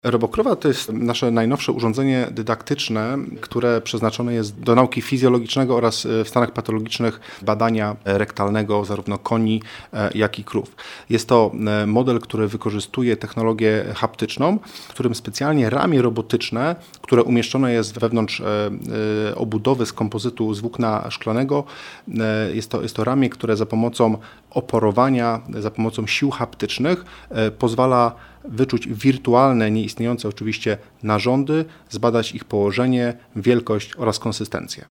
Robokrowa to jest nasze najnowsze urządzenie dydaktyczne, które przeznaczone jest do nauki fizjologicznego oraz w stanach patologicznych badania rektalnego zarówno koni, jak i krów. Jest to model, który wykorzystuje technologię haptyczną, w którym specjalnie ramię robotyczne, które umieszczone jest wewnątrz obudowy z kompozytu z włókna szklanego, jest to ramię, które za pomocą oporowania, za pomocą sił haptycznych pozwala wyczuć wirtualne, nieistniejące oczywiście narządy, zbadać ich położenie, wielkość oraz konsystencję.